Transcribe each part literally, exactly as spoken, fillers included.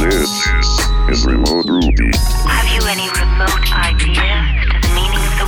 This is Remote Ruby. Have you any remote idea to the meaning of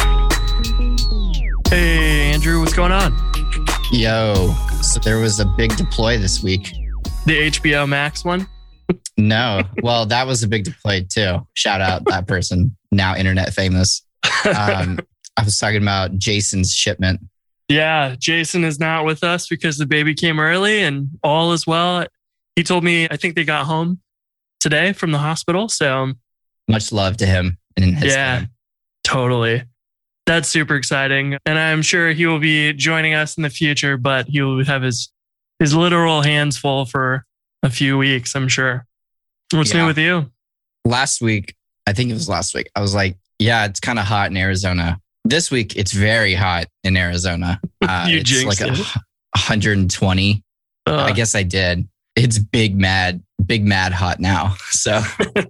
the word? Hey, Andrew, what's going on? Yo, so there was a big deploy this week. The H B O Max one? No, well, that was a big deploy too. Shout out that person, now internet famous. Um, I was talking about Jason's shipment. Yeah, Jason is not with us because the baby came early and all is well. He told me, I think they got home today from the hospital. So much love to him and his yeah, family. Totally. That's super exciting. And I'm sure he will be joining us in the future, but he will have his, his literal hands full for a few weeks, I'm sure. What's Yeah. new with you? Last week, I think it was last week, I was like, yeah, it's kind of hot in Arizona. This week, it's very hot in Arizona. Uh, You it's jinxed like a, it. one hundred twenty. Uh, I guess I did. It's big, mad, big, mad hot now. So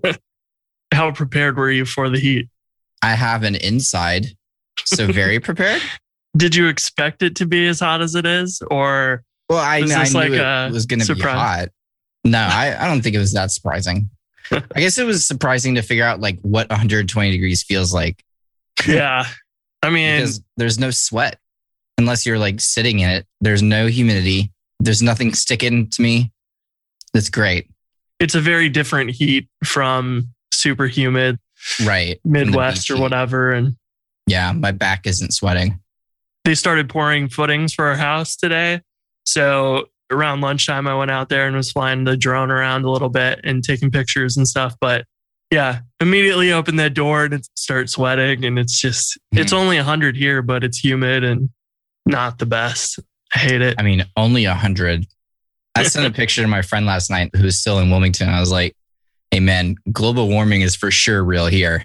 How prepared were you for the heat? I have an inside. So very prepared. Did you expect it to be as hot as it is? Or Well, I, Was I this knew like it a was going to be surprise? hot. No, I, I don't think it was that surprising. I guess it was surprising to figure out like what one hundred twenty degrees feels like yeah. I mean, because there's no sweat unless you're like sitting in it. There's no humidity. There's nothing sticking to me. That's great. it's a very different heat from super humid Right. From the Midwest beach or heat. whatever. And Yeah. My back isn't sweating. they started pouring footings for our house today. So around lunchtime, I went out there and was flying the drone around a little bit and taking pictures and stuff. But yeah, immediately opened that door and it starts sweating. And it's just, Mhm. it's only one hundred here, but it's humid and not the best. I hate it. I mean, only a hundred. I sent a picture to my friend last night who was still in Wilmington. I was like, hey man, global warming is for sure real here.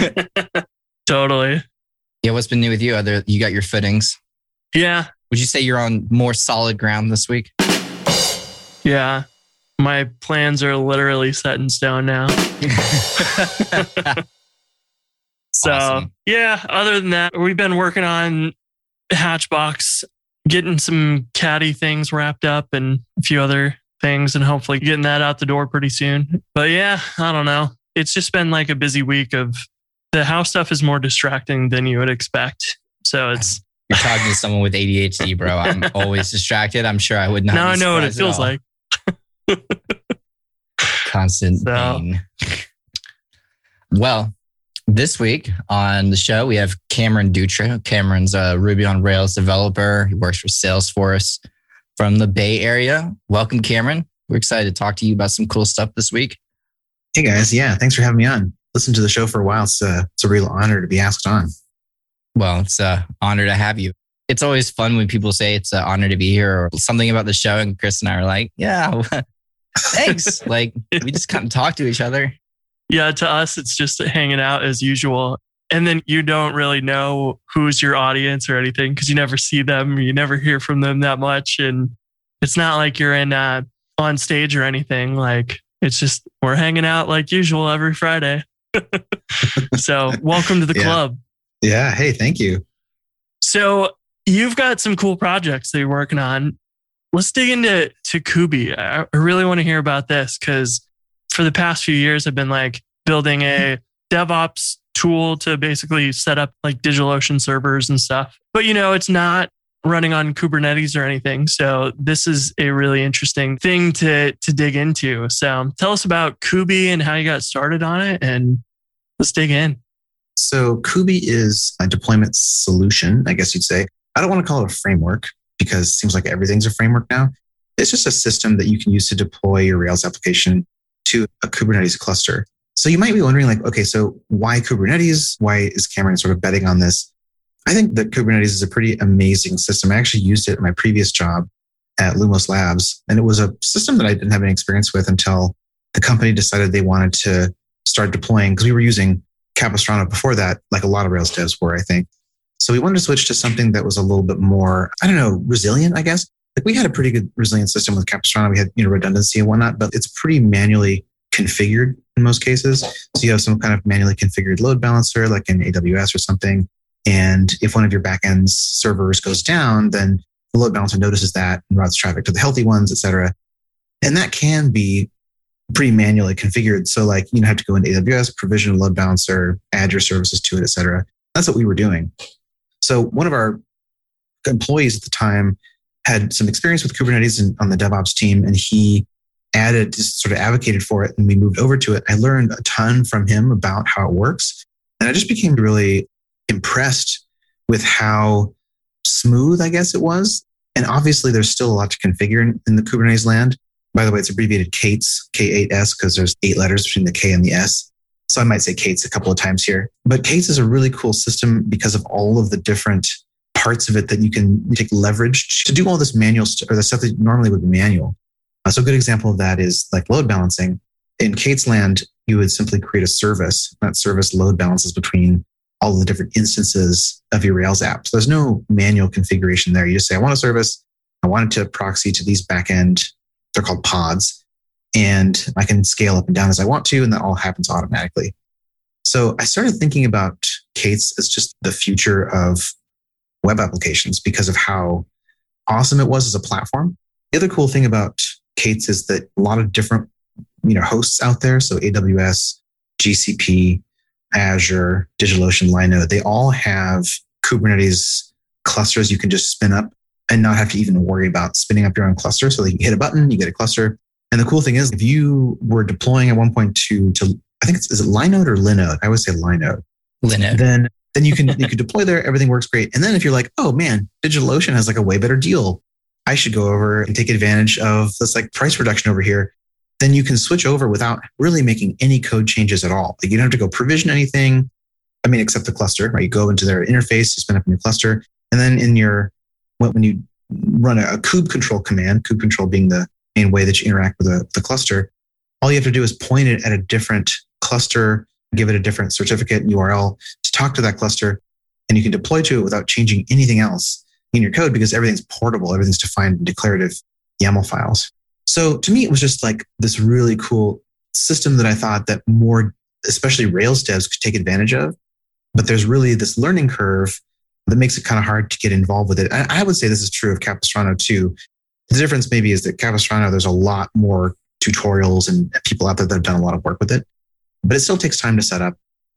Totally. Yeah. What's been new with you? Other, you got your footings. Yeah. Would you say you're on more solid ground this week? Yeah. My plans are literally set in stone now. So, Awesome. yeah, other than that, we've been working on Hatchbox, getting some caddy things wrapped up and a few other things, and hopefully getting that out the door pretty soon. But yeah, I don't know. It's just been like a busy week of the house stuff is more distracting than you would expect. So it's You're talking to someone with A D H D, bro. I'm always distracted. I'm sure I would not. now I be know what it surprised at feels all. like. Constant So- pain. Well, this week on the show, we have Cameron Dutra. Cameron's a Ruby on Rails developer. He works for Salesforce from the Bay Area. Welcome, Cameron. We're excited to talk to you about some cool stuff this week. Hey guys, yeah, thanks for having me on. Listened to the show for a while. It's a, it's a real honor to be asked on. Well, it's an honor to have you. It's always fun when people say it's an honor to be here or something about the show. And Chris and I are like, yeah, thanks. Like we just kind of talk to each other. Yeah, to us, it's just hanging out as usual. And then you don't really know who's your audience or anything because you never see them. You never hear from them that much. And it's not like you're in uh, on stage or anything. Like it's just we're hanging out like usual every Friday. So welcome to the Yeah. club. Yeah, hey, thank you. So you've got some cool projects that you're working on. Let's dig into to Kubi. I I really want to hear about this because for the past few years, I've been like building a DevOps tool to basically set up like DigitalOcean servers and stuff. But you know, it's not running on Kubernetes or anything. So this is a really interesting thing to to dig into. So tell us about Kubi and how you got started on it, and let's dig in. So Kubi is a deployment solution, I guess you'd say. I don't want to call it a framework because it seems like everything's a framework now. It's just a system that you can use to deploy your Rails application to a Kubernetes cluster. So you might be wondering like, okay, so why Kubernetes? Why is Cameron sort of betting on this? I think that Kubernetes is a pretty amazing system. I actually used it in my previous job at Lumos Labs, and it was a system that I didn't have any experience with until the company decided they wanted to start deploying because we were using Capistrano before that, like a lot of Rails devs were, I think. So we wanted to switch to something that was a little bit more, I don't know, resilient, I guess. Like we had a pretty good resilient system with Capistrano. We had, you know, redundancy and whatnot, but it's pretty manually configured in most cases. So you have some kind of manually configured load balancer, like in A W S or something. And if one of your backend servers goes down, then the load balancer notices that and routes traffic to the healthy ones, et cetera. And that can be pretty manually configured. So like you have to go into A W S, provision a load balancer, add your services to it, et cetera. That's what we were doing. So one of our employees at the time had some experience with Kubernetes and, on the DevOps team, and he added, just sort of advocated for it, and we moved over to it. I learned a ton from him about how it works. And I just became really impressed with how smooth, I guess it was. And obviously there's still a lot to configure in, in the Kubernetes land. By the way, it's abbreviated K eight S, K eight S, because there's eight letters between the K and the S. So I might say K eight S a couple of times here. But K eight S is a really cool system because of all of the different parts of it that you can take leverage to do all this manual st- or the stuff that normally would be manual. Uh, so a good example of that is like load balancing. In K eight S land, you would simply create a service. That service load balances between all the different instances of your Rails app. So there's no manual configuration there. You just say, I want a service. I want it to proxy to these backend, they're called pods, and I can scale up and down as I want to, and that all happens automatically. So I started thinking about K eight S as just the future of web applications because of how awesome it was as a platform. The other cool thing about K eight S is that a lot of different you know, hosts out there, so A W S, G C P, Azure, DigitalOcean, Linode, they all have Kubernetes clusters you can just spin up and not have to even worry about spinning up your own cluster. So you hit a button, you get a cluster. And the cool thing is, if you were deploying at one point to, to I think it's, is it Linode or Linode? I always say Linode. Linode. Then, then you can you can deploy there. Everything works great. And then if you're like, oh man, DigitalOcean has like a way better deal, I should go over and take advantage of this like price reduction over here. Then you can switch over without really making any code changes at all. Like you don't have to go provision anything. I mean, except the cluster, right? You go into their interface, you spin up a new cluster. And then in your, when you run a, a kube control command, kube control being the main way that you interact with the, the cluster, all you have to do is point it at a different cluster, give it a different certificate and U R L to talk to that cluster. And you can deploy to it without changing anything else in your code because everything's portable. Everything's defined in declarative YAML files. So to me, it was just like this really cool system that I thought that more, especially Rails devs, could take advantage of. But there's really this learning curve that makes it kind of hard to get involved with it. I would say this is true of Capistrano too. The difference maybe is that Capistrano, there's a lot more tutorials and people out there that have done a lot of work with it, but it still takes time to set up.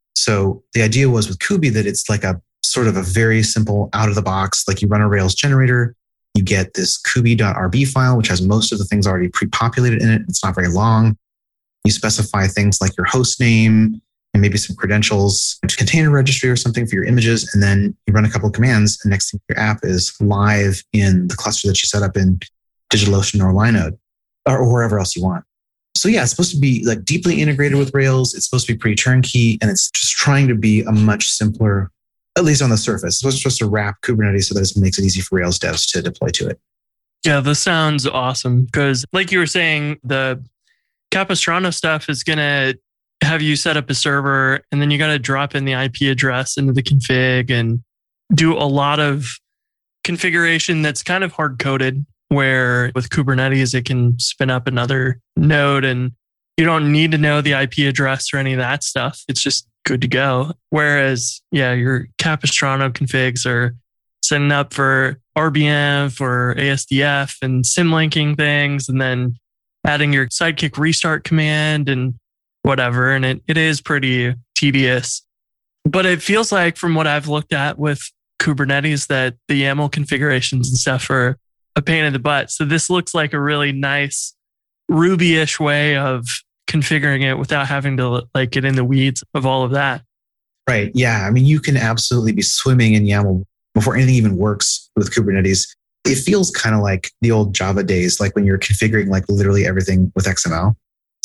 So the idea was with Kubi that it's like a sort of a very simple out of the box, like you run a Rails generator, you get this kubi.rb file, which has most of the things already pre-populated in it. It's not very long. You specify things like your host name and maybe some credentials, container registry or something for your images. And then you run a couple of commands. And next thing, your app is live in the cluster that you set up in DigitalOcean or Linode or wherever else you want. So yeah, it's supposed to be like deeply integrated with Rails. It's supposed to be pretty turnkey. And it's just trying to be a much simpler, at least on the surface. It's supposed to wrap Kubernetes so that it makes it easy for Rails devs to deploy to it. Yeah, this sounds awesome because like you were saying, the Capistrano stuff is going to have you set up a server and then you got to drop in the I P address into the config and do a lot of configuration that's kind of hard coded, where with Kubernetes, it can spin up another node and you don't need to know the I P address or any of that stuff. It's just good to go. Whereas, yeah, your Capistrano configs are setting up for R B M, for A S D F and symlinking things, and then adding your Sidekick restart command and whatever. And it, it is pretty tedious. But it feels like from what I've looked at with Kubernetes that the YAML configurations and stuff are a pain in the butt. So this looks like a really nice Ruby-ish way of configuring it without having to like get in the weeds of all of that. Right. Yeah. I mean, you can absolutely be swimming in YAML before anything even works with Kubernetes. It feels kind of like the old Java days, like when you're configuring like literally everything with X M L.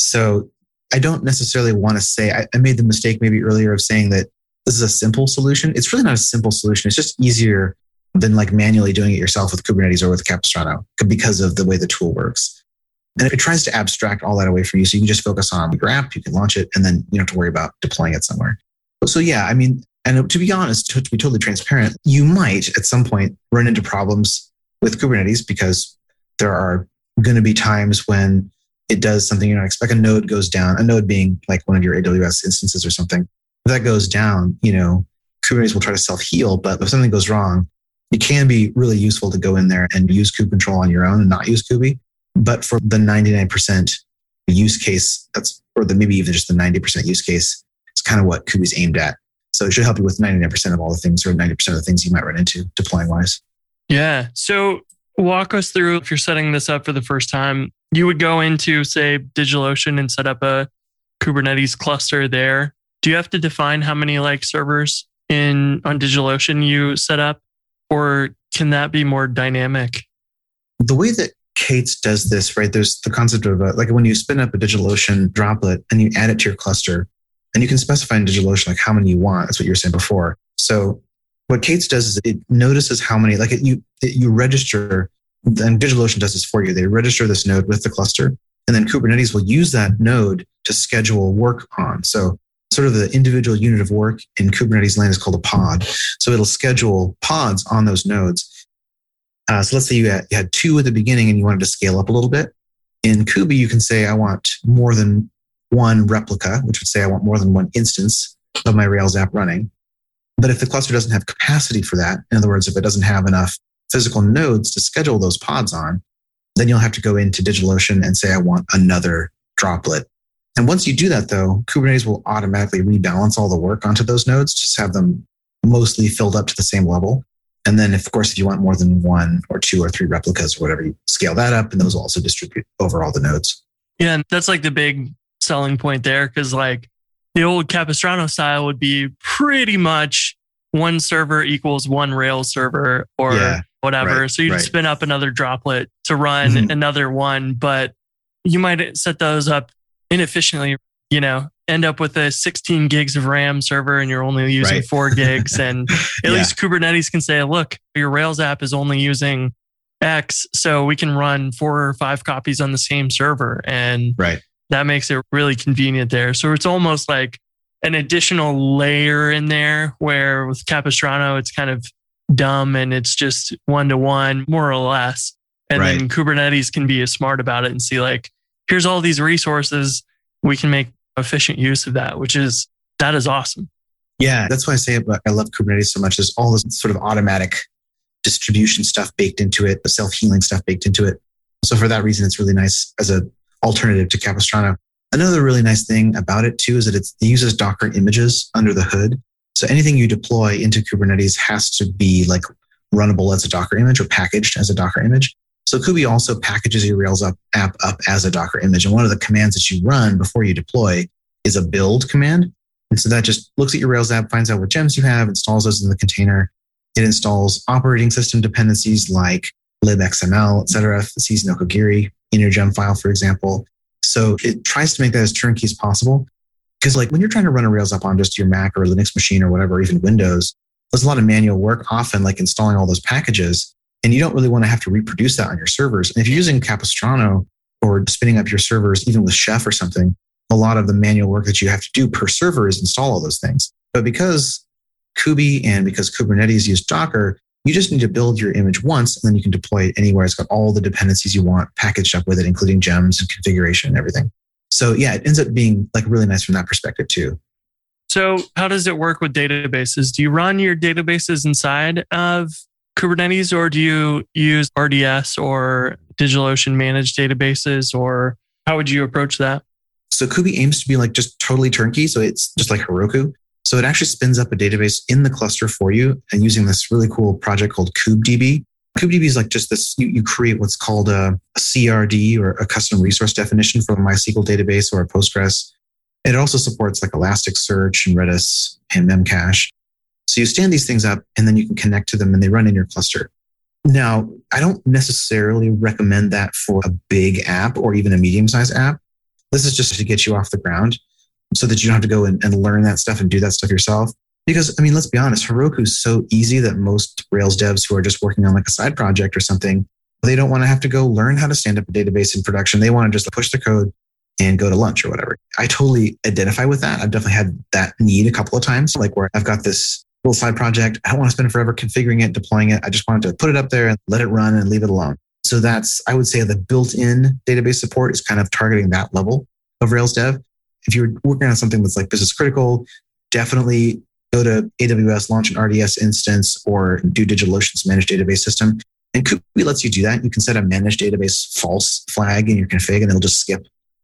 So I don't necessarily want to say, I, I made the mistake maybe earlier of saying that this is a simple solution. It's really not a simple solution. It's just easier than like manually doing it yourself with Kubernetes or with Capistrano because of the way the tool works. And it tries to abstract all that away from you. So you can just focus on your app, you can launch it, and then you don't have to worry about deploying it somewhere. So yeah, I mean, and to be honest, to, to be totally transparent, you might at some point run into problems with Kubernetes because there are going to be times when it does something you don't expect. A node goes down, a node being like one of your A W S instances or something. If that goes down, you know, Kubernetes will try to self-heal, but if something goes wrong, it can be really useful to go in there and use kube control on your own and not use Kubi. But for the ninety-nine percent use case that's, or the maybe even just the ninety percent use case, it's kind of what Kube's aimed at. So it should help you with ninety-nine percent of all the things, or ninety percent of the things you might run into deploying wise. Yeah. So walk us through, if you're setting this up for the first time, you would go into, say, DigitalOcean and set up a Kubernetes cluster there. Do you have to define how many like servers in on DigitalOcean you set up, or can that be more dynamic? The way that K8s does this, right? There's the concept of a, like when you spin up a DigitalOcean droplet and you add it to your cluster, and you can specify in DigitalOcean like how many you want. That's what you were saying before. So what K8s does is it notices how many, like it, you it, you register, and DigitalOcean does this for you. They register this node with the cluster, and then Kubernetes will use that node to schedule work on. So sort of the individual unit of work in Kubernetes land is called a pod. So it'll schedule pods on those nodes. Uh, so let's say you had, you had two at the beginning and you wanted to scale up a little bit. In Kubi, you can say, I want more than one replica, which would say I want more than one instance of my Rails app running. But if the cluster doesn't have capacity for that, in other words, if it doesn't have enough physical nodes to schedule those pods on, then you'll have to go into DigitalOcean and say, I want another droplet. And once you do that, though, Kubernetes will automatically rebalance all the work onto those nodes, just have them mostly filled up to the same level. And then, of course, if you want more than one or two or three replicas or whatever, you scale that up, and those will also distribute over all the nodes. Yeah, and that's like the big selling point there, because like the old Capistrano style would be pretty much one server equals one Rails server or Yeah, whatever. right, so you right. spin up another droplet to run Mhm. another one, but you might set those up inefficiently, you know, end up with a sixteen gigs of RAM server and you're only using Right. four gigs. And at Yeah. least Kubernetes can say, look, your Rails app is only using X, so we can run four or five copies on the same server. And Right. that makes it really convenient there. So it's almost like an additional layer in there, where with Capistrano, it's kind of dumb and it's just one to one, more or less. And Right. then Kubernetes can be smart about it and see like, here's all these resources. We can make efficient use of that, which is, that is awesome. Yeah, that's why I say I love Kubernetes so much. There's all this sort of automatic distribution stuff baked into it, the self-healing stuff baked into it. So for that reason, it's really nice as an alternative to Capistrano. Another really nice thing about it too is that it's, it uses Docker images under the hood. So anything you deploy into Kubernetes has to be like runnable as a Docker image or packaged as a Docker image. So Kubi also packages your Rails up, app up as a Docker image. And one of the commands that you run before you deploy is a build command. And so that just looks at your Rails app, finds out what gems you have, installs those in the container. It installs operating system dependencies like libxml, et cetera. It sees Nokogiri in your gem file, for example. So it tries to make that as turnkey as possible. Because like when you're trying to run a Rails app on just your Mac or Linux machine or whatever, or even Windows, there's a lot of manual work, often like installing all those packages. And you don't really want to have to reproduce that on your servers. And if you're using Capistrano or spinning up your servers, even with Chef or something, a lot of the manual work that you have to do per server is install all those things. But because Kubi and because Kubernetes use Docker, you just need to build your image once and then you can deploy it anywhere. It's got all the dependencies you want packaged up with it, including gems and configuration and everything. So yeah, it ends up being like really nice from that perspective too. So how does it work with databases? Do you run your databases inside of Kubernetes, or do you use R D S or DigitalOcean managed databases, or how would you approach that? So Kubi aims to be like just totally turnkey. So it's just like Heroku. So it actually spins up a database in the cluster for you and using this really cool project called KubeDB. KubeDB is like just this, you, you create what's called a, a C R D or a custom resource definition for a MySQL database or a Postgres. It also supports like Elasticsearch and Redis and Memcache. So you stand these things up and then you can connect to them and they run in your cluster. Now, I don't necessarily recommend that for a big app or even a medium-sized app. This is just to get you off the ground so that you don't have to go and, and learn that stuff and do that stuff yourself. Because, I mean, let's be honest, Heroku is so easy that most Rails devs who are just working on like a side project or something, they don't want to have to go learn how to stand up a database in production. They want to just push the code and go to lunch or whatever. I totally identify with that. I've definitely had that need a couple of times, like where I've got this little side project. I don't want to spend forever configuring it, deploying it. I just wanted to put it up there and let it run and leave it alone. So that's, I would say the built-in database support is kind of targeting that level of Rails dev. If you're working on something that's like business critical, definitely go to A W S, launch an R D S instance or do DigitalOcean's managed database system. And Kubi lets you do that. You can set a managed database false flag in your config and it'll just skip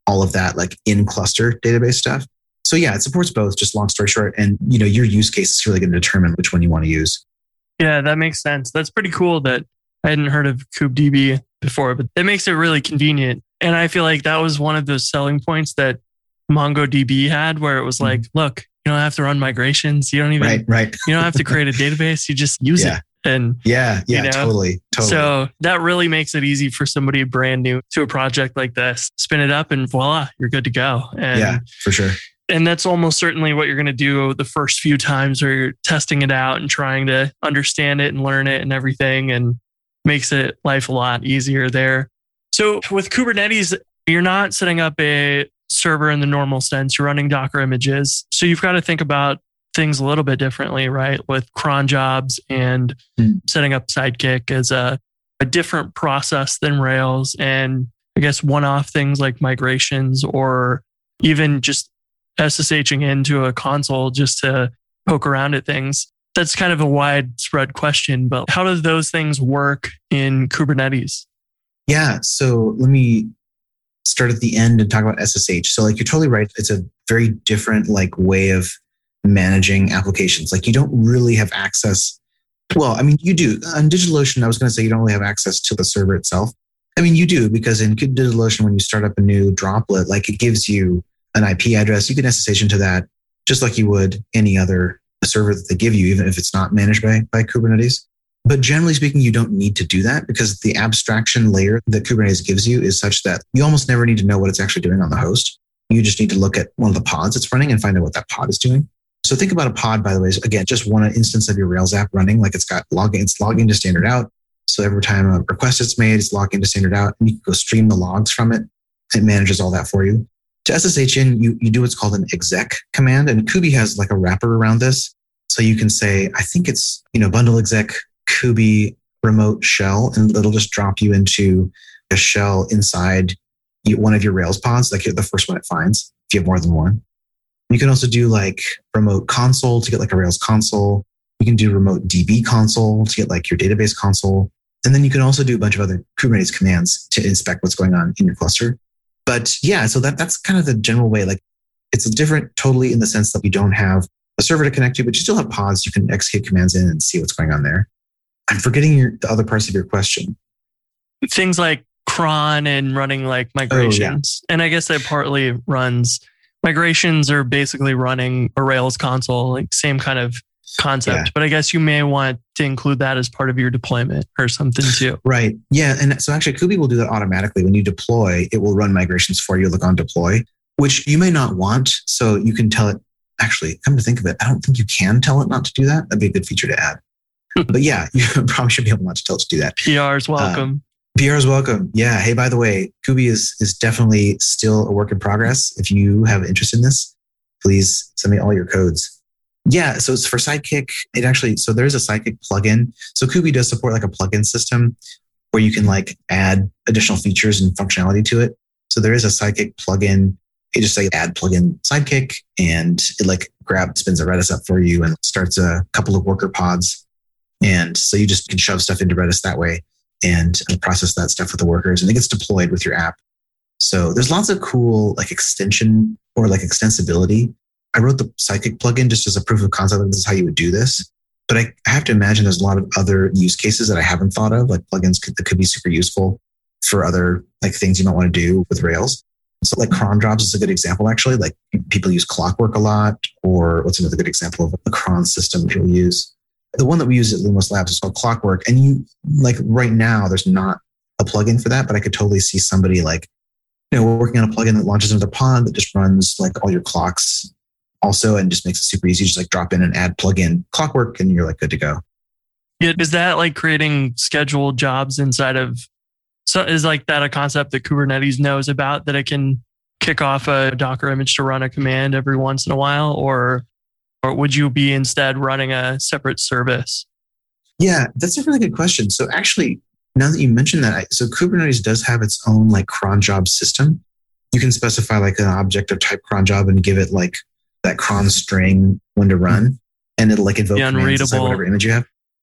all of that like in cluster database stuff. So yeah, it supports both, just long story short. And you know, your use case is really going to determine which one you want to use. Yeah, that makes sense. That's pretty cool that I hadn't heard of KubeDB before, but it makes it really convenient. And I feel like that was one of those selling points that MongoDB had, where it was like, mm-hmm. look, you don't have to run migrations. You don't even, right, right. you don't have to create a database. You just use yeah. it. And yeah, yeah, you know, totally, totally. So that really makes it easy for somebody brand new to a project like this. Spin it up and voila, you're good to go. And, yeah, for sure. And that's almost certainly what you're going to do the first few times where you're testing it out and trying to understand it and learn it and everything, and makes it life a lot easier there. So with Kubernetes, you're not setting up a server in the normal sense. You're running Docker images. So you've got to think about things a little bit differently, right? With cron jobs and mm. setting up Sidekick as a, a different process than Rails. And I guess one-off things like migrations, or even just SSHing into a console just to poke around at things. That's kind of a widespread question, but how do those things work in Kubernetes? Yeah. So let me start at the end and talk about S S H. So like, you're totally right. It's a very different like way of managing applications. Like, you don't really have access. Well, I mean, you do on DigitalOcean. I was going to say you don't really have access to the server itself. I mean, you do, because in DigitalOcean, when you start up a new droplet, like it gives you an I P address. You can S S H into that just like you would any other server that they give you, even if it's not managed by, by Kubernetes. But generally speaking, you don't need to do that, because the abstraction layer that Kubernetes gives you is such that you almost never need to know what it's actually doing on the host. You just need to look at one of the pods it's running and find out what that pod is doing. So think about a pod, by the way, again, just one instance of your Rails app running. Like, it's got login, it's logging to standard out. So every time a request is made, it's logging to standard out, and you can go stream the logs from it. It manages all that for you. To S S H in, you, you do what's called an exec command, and Kubi has like a wrapper around this. So you can say, I think it's, you know, bundle exec Kubi remote shell, and it'll just drop you into a shell inside one of your Rails pods, like the first one it finds, if you have more than one. You can also do like remote console to get like a Rails console. You can do remote D B console to get like your database console. And then you can also do a bunch of other Kubernetes commands to inspect what's going on in your cluster. But yeah, so that that's kind of the general way. Like, it's different totally in the sense that you don't have a server to connect to, but you still have pods. You can execute commands in and see what's going on there. I'm forgetting your, the other parts of your question. Things like cron and running like migrations. Oh, yeah. And I guess that partly runs, migrations are basically running a Rails console, like same kind of concept. Yeah. But I guess you may want to include that as part of your deployment or something too. Right. Yeah. And so actually Kubi will do that automatically. When you deploy, it will run migrations for you. Look on deploy, which you may not want. So you can tell it, actually, come to think of it, I don't think you can tell it not to do that. That'd be a good feature to add. But yeah, you probably should be able not to tell it to do that. P R's welcome. Uh, P R's welcome. Yeah. Hey, by the way, Kubi is, is definitely still a work in progress. If you have interest in this, please send me all your codes. Yeah. So it's for Sidekick. It actually, so there's a Sidekick plugin. So Kubi does support like a plugin system where you can like add additional features and functionality to it. So there is a Sidekick plugin. You just say add plugin Sidekick, and it like grab, spins a Redis up for you and starts a couple of worker pods. And so you just can shove stuff into Redis that way and process that stuff with the workers, and it gets deployed with your app. So there's lots of cool like extension or like extensibility. I wrote the Sidekick plugin just as a proof of concept that this is how you would do this. But I have to imagine there's a lot of other use cases that I haven't thought of, like plugins could, that could be super useful for other like things you might want to do with Rails. So like cron jobs is a good example, actually. Like people use Clockwork a lot, or what's another good example of a cron system people use? The one that we use at Lumos Labs is called Clockwork. And you like right now, there's not a plugin for that, but I could totally see somebody like, you know, working on a plugin that launches into the pod that just runs like all your clocks also, and just makes it super easy. Just like drop in and add plugin Clockwork, and you're like good to go. Yeah, is that like creating scheduled jobs inside of? So is like that a concept that Kubernetes knows about, that it can kick off a Docker image to run a command every once in a while, or or would you be instead running a separate service? Yeah, that's a really good question. So actually, now that you mentioned that, so Kubernetes does have its own like cron job system. You can specify like an object of type cron job and give it like that cron string when to run, and it'll like invoke commands inside whatever image you have.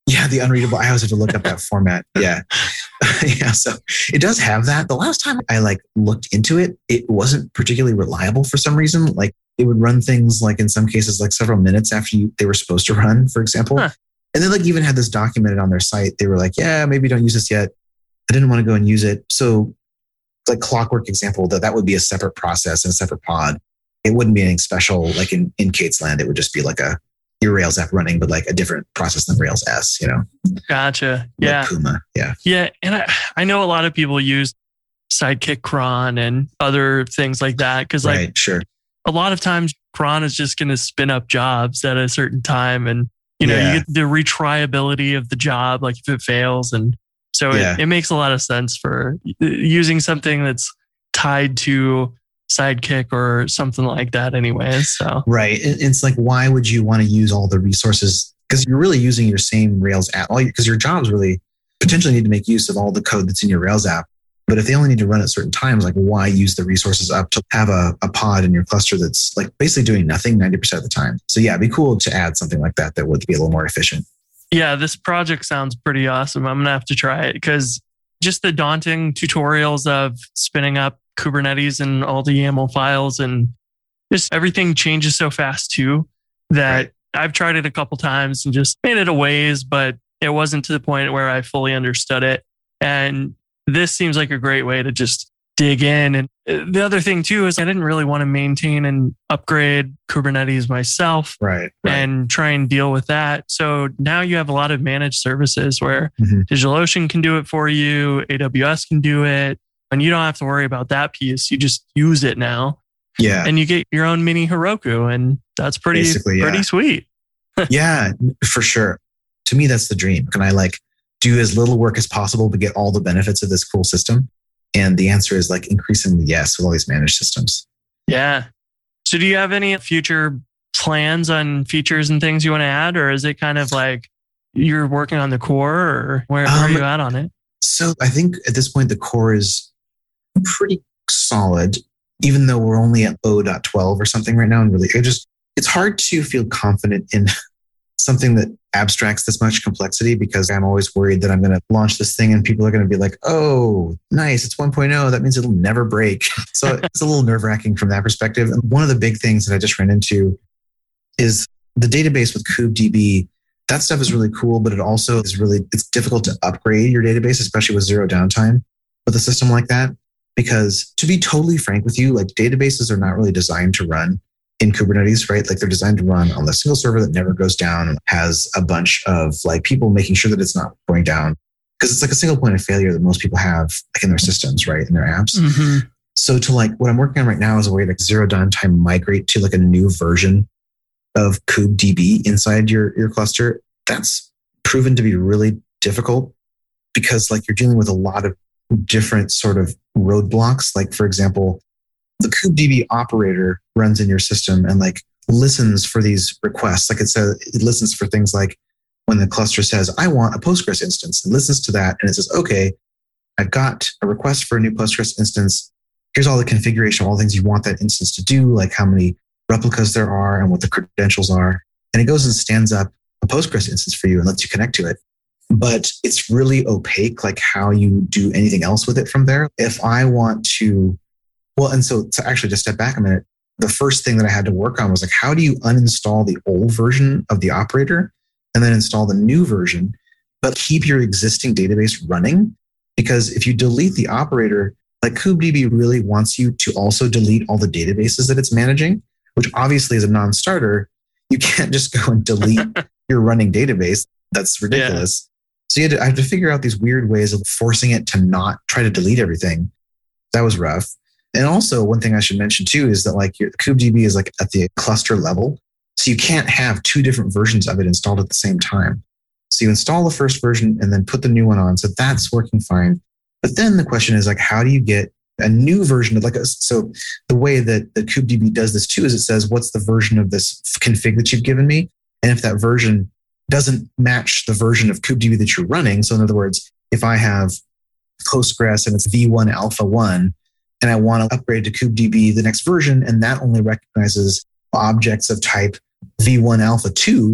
Yeah, the unreadable. I always have to look up that format. Yeah. Yeah. So it does have that. The last time I like looked into it, it wasn't particularly reliable for some reason. Like it would run things like in some cases, like several minutes after you, they were supposed to run, for example. Huh. And then like even had this documented on their site. They were like, yeah, maybe don't use this yet. I didn't want to go and use it. So like Clockwork example, that that would be a separate process and a separate pod. It wouldn't be anything special. Like in, in Kate's land, it would just be like a, your Rails app running, but like a different process than Rails S, you know? Gotcha. Yeah. Like Puma. Yeah. Yeah. And I, I know a lot of people use Sidekick cron and other things like that. Cause like right, sure. a lot of times cron is just going to spin up jobs at a certain time. And, you know, yeah. you get the retriability of the job, like if it fails. And so yeah. it, it makes a lot of sense for using something that's tied to Sidekick or something like that anyways. So right. It's like, why would you want to use all the resources? Because you're really using your same Rails app, all because your jobs really potentially need to make use of all the code that's in your Rails app. But if they only need to run at certain times, like why use the resources up to have a, a pod in your cluster that's like basically doing nothing ninety percent of the time? So yeah, it'd be cool to add something like that that would be a little more efficient. Yeah, this project sounds pretty awesome. I'm going to have to try it because just the daunting tutorials of spinning up Kubernetes and all the YAML files and just everything changes so fast too that right. I've tried it a couple times and just made it a ways, but it wasn't to the point where I fully understood it. And this seems like a great way to just dig in. And the other thing too is I didn't really want to maintain and upgrade Kubernetes myself right, right. and try and deal with that. So now you have a lot of managed services where mm-hmm. DigitalOcean can do it for you, A W S can do it, and you don't have to worry about that piece. You just use it now. Yeah. And you get your own mini Heroku, and that's pretty, Basically, yeah. pretty sweet. Yeah, for sure. To me, that's the dream. Can I like do as little work as possible but get all the benefits of this cool system? And the answer is like increasingly yes with all these managed systems. Yeah. So do you have any future plans on features and things you want to add? Or is it kind of like you're working on the core or where, where um, are you at on it? So I think at this point, the core is pretty solid, even though we're only at zero point twelve or something right now. And really, it just, it's hard to feel confident in something that abstracts this much complexity because I'm always worried that I'm going to launch this thing and people are going to be like, oh, nice, it's one point oh. That means it'll never break. So it's a little nerve wracking from that perspective. And one of the big things that I just ran into is the database with KubeDB. That stuff is really cool, but it also is really, it's difficult to upgrade your database, especially with zero downtime with a system like that. Because to be totally frank with you, like databases are not really designed to run in Kubernetes, right? Like they're designed to run on the single server that never goes down and has a bunch of like people making sure that it's not going down. Because it's like a single point of failure that most people have like in their systems, right? In their apps. Mm-hmm. So to like what I'm working on right now is a way to zero downtime migrate to like a new version of KubeDB inside your, your cluster. That's proven to be really difficult because like you're dealing with a lot of different sort of roadblocks. Like for example, the KubeDB operator runs in your system and like listens for these requests. Like it says, it listens for things like when the cluster says, I want a Postgres instance, and listens to that. And it says, okay, I've got a request for a new Postgres instance. Here's all the configuration, all the things you want that instance to do, like how many replicas there are and what the credentials are. And it goes and stands up a Postgres instance for you and lets you connect to it. But it's really opaque, like how you do anything else with it from there. If I want to, well, and so to actually just step back a minute, the first thing that I had to work on was like, how do you uninstall the old version of the operator and then install the new version, but keep your existing database running? Because if you delete the operator, like KubeDB really wants you to also delete all the databases that it's managing, which obviously is a non-starter. You can't just go and delete your running database. That's ridiculous. Yeah. So you had to, I had to figure out these weird ways of forcing it to not try to delete everything. That was rough. And also one thing I should mention too is that like your KubeDB is like at the cluster level. So you can't have two different versions of it installed at the same time. So you install the first version and then put the new one on. So that's working fine. But then the question is like, how do you get a new version of like a, so the way that the KubeDB does this too is it says, what's the version of this config that you've given me? And if that version doesn't match the version of KubeDB that you're running. So in other words, if I have Postgres and it's V one alpha one, and I want to upgrade to KubeDB the next version, and that only recognizes objects of type V one alpha two,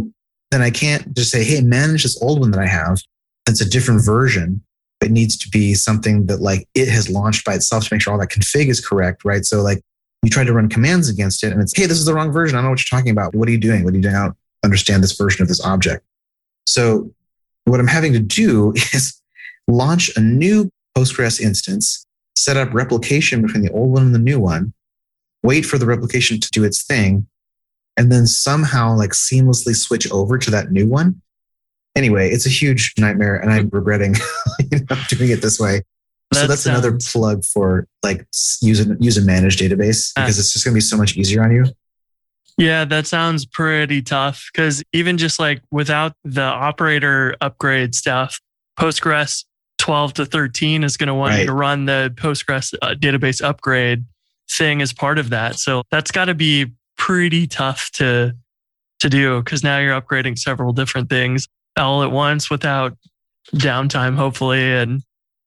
then I can't just say, hey, manage this old one that I have. It's a different version. It needs to be something that like it has launched by itself to make sure all that config is correct, right? So like you try to run commands against it and it's, hey, this is the wrong version. I don't know what you're talking about. What are you doing? What are you doing? I don't understand this version of this object. So what I'm having to do is launch a new Postgres instance, set up replication between the old one and the new one, wait for the replication to do its thing, and then somehow like seamlessly switch over to that new one. Anyway, it's a huge nightmare and I'm regretting you know, doing it this way. That so that's sounds... another plug for like use a, use a managed database because it's just going to be so much easier on you. Yeah, that sounds pretty tough because even just like without the operator upgrade stuff, Postgres twelve to thirteen is going to want right. you to run the Postgres uh, database upgrade thing as part of that. So that's got to be pretty tough to to do because now you're upgrading several different things all at once without downtime, hopefully. And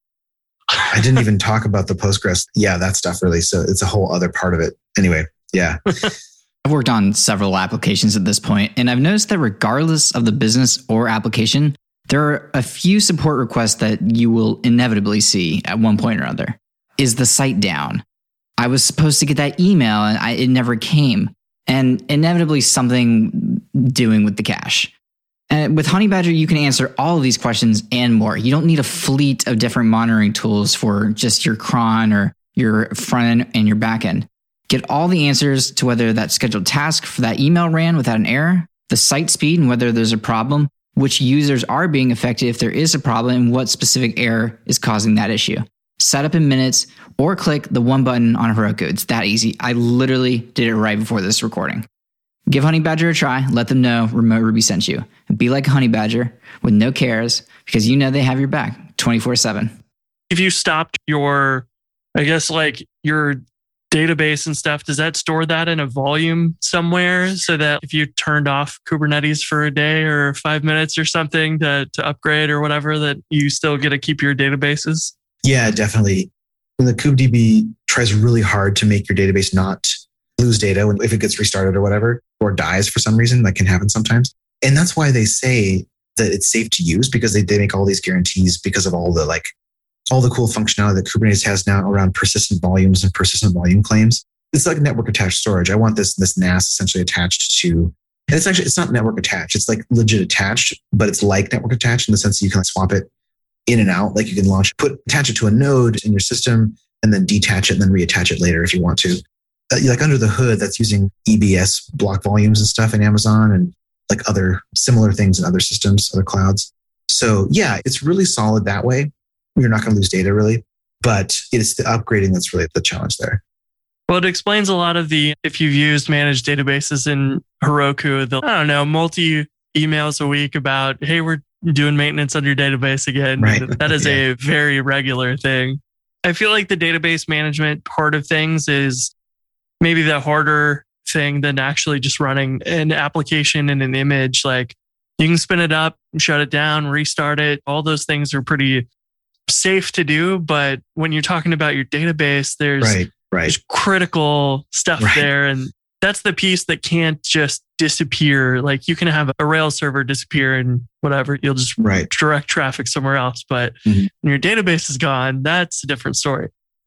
I didn't even talk about the Postgres. Yeah, that stuff really. So it's a whole other part of it. Anyway, yeah. I've worked on several applications at this point, and I've noticed that regardless of the business or application, there are a few support requests that you will inevitably see at one point or other. Is the site down? I was supposed to get that email and I, it never came. And inevitably something doing with the cache. And with Honeybadger, you can answer all of these questions and more. You don't need a fleet of different monitoring tools for just your cron or your front end and your back end. Get all the answers to whether that scheduled task for that email ran without an error, the site speed and whether there's a problem, which users are being affected if there is a problem, and what specific error is causing that issue. Set up in minutes or click the one button on Heroku. It's that easy. I literally did it right before this recording. Give Honeybadger a try. Let them know Remote Ruby sent you. And be like Honeybadger with no cares because you know they have your back twenty-four seven. If you stopped your, I guess like your database and stuff, does that store that in a volume somewhere so that if you turned off Kubernetes for a day or five minutes or something to, to upgrade or whatever, that you still get to keep your databases? Yeah, definitely. When the KubeDB tries really hard to make your database not lose data when, if it gets restarted or whatever, or dies for some reason, that can happen sometimes. And that's why they say that it's safe to use because they, they make all these guarantees because of all the like all the cool functionality that Kubernetes has now around persistent volumes and persistent volume claims. It's like network attached storage. I want this, this N A S essentially attached to, and it's actually, it's not network attached. It's like legit attached, but it's like network attached in the sense that you can swap it in and out. Like you can launch, put, attach it to a node in your system and then detach it and then reattach it later if you want to. Uh, like under the hood, that's using E B S block volumes and stuff in Amazon and like other similar things in other systems, other clouds. So yeah, it's really solid that way. You're not going to lose data really, but it's the upgrading that's really the challenge there. Well, it explains a lot of the, if you've used managed databases in Heroku, the, I don't know, multi emails a week about, hey, we're doing maintenance on your database again. Right. That is yeah. a very regular thing. I feel like the database management part of things is maybe the harder thing than actually just running an application in an image. Like you can spin it up, shut it down, restart it. All those things are pretty safe to do. But when you're talking about your database, there's, right, right. there's critical stuff right. there. And that's the piece that can't just disappear. Like you can have a Rails server disappear and whatever, you'll just right. direct traffic somewhere else. But mm-hmm. when your database is gone, that's a different story.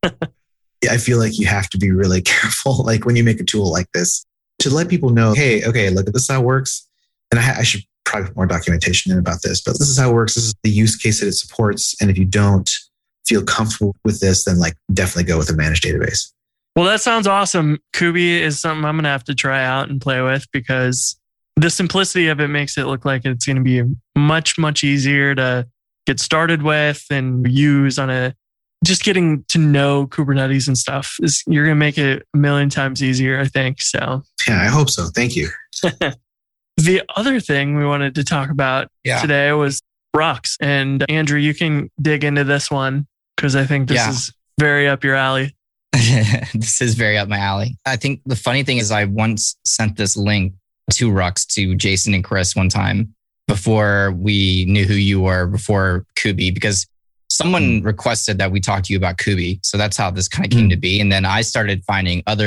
Yeah, I feel like you have to be really careful, like when you make a tool like this, to let people know, hey, okay, look, this is how it works. And I, I should probably put more documentation in about this, but this is how it works. This is the use case that it supports. And if you don't feel comfortable with this, then like definitely go with a managed database. Well, that sounds awesome. Kubi is something I'm going to have to try out and play with because the simplicity of it makes it look like it's going to be much, much easier to get started with and use on a, just getting to know Kubernetes and stuff is you're going to make it a million times easier, I think. So yeah, I hope so. Thank you. The other thing we wanted to talk about yeah. today was Rux. And Andrew, you can dig into this one because I think this yeah. is very up your alley. This is very up my alley. I think the funny thing is I once sent this link to Rux to Jason and Chris one time before we knew who you were, before Kubi, because someone mm. requested that we talk to you about Kubi. So that's how this kind of came mm. to be. And then I started finding other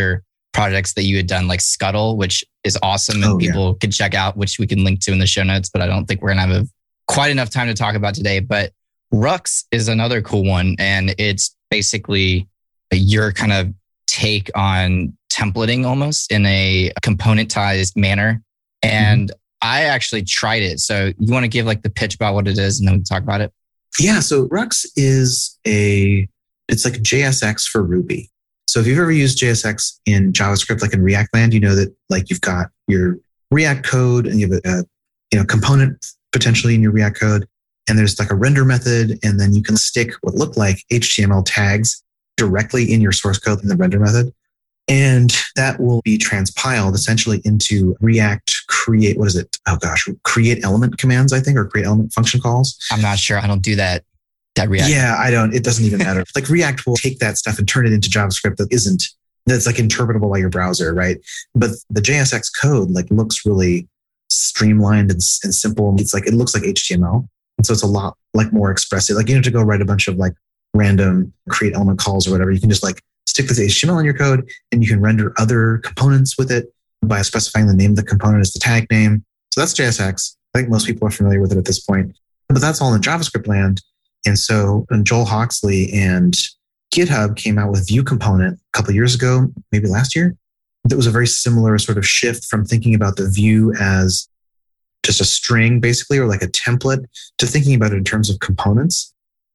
projects that you had done, like Scuttle, which is awesome and Oh, yeah. people can check out, which we can link to in the show notes, but I don't think we're going to have a, quite enough time to talk about today. But Rux is another cool one. And it's basically your kind of take on templating almost in a componentized manner. And mm-hmm. I actually tried it. So you want to give like the pitch about what it is and then we can talk about it? Yeah. So Rux is a, it's like J S X for Ruby. So if you've ever used J S X in JavaScript, like in React land, you know that like you've got your React code and you have a, a you know component potentially in your React code. And there's like a render method. And then you can stick what look like H T M L tags directly in your source code in the render method. And that will be transpiled essentially into React create, what is it? Oh gosh, create element commands, I think, or create element function calls. I'm not sure. I don't do that. That React. Yeah, I don't, it doesn't even matter. Like React will take that stuff and turn it into JavaScript that isn't, that's like interpretable by your browser, right? But the J S X code like looks really streamlined and, and simple. It's like, it looks like H T M L. And so it's a lot like more expressive. Like you don't have to go write a bunch of like random create element calls or whatever. You can just like stick this H T M L in your code and you can render other components with it by specifying the name of the component as the tag name. So that's J S X. I think most people are familiar with it at this point, but that's all in JavaScript land. And so and Joel Hoxley and GitHub came out with Vue Component a couple of years ago, maybe last year. That was a very similar sort of shift from thinking about the view as just a string basically, or like a template, to thinking about it in terms of components.